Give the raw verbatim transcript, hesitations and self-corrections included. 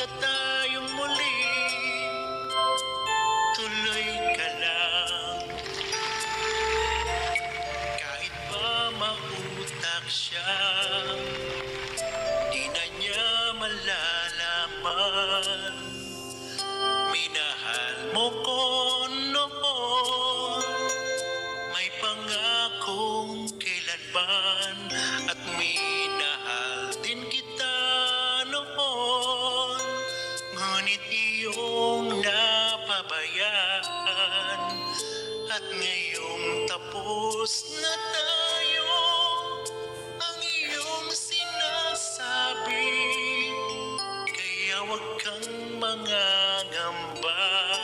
magkita tayong muli. Tuloy ka lang, kahit pa mautak siya, di na niya malalaman. Minahal mo ko noon, may pangakong kailanman, at minahal din kita noon. Ngunit iyong napabayaan, at ngayong tapos na tayo, ang iyong sinasabi, kaya wag kang mangangamba.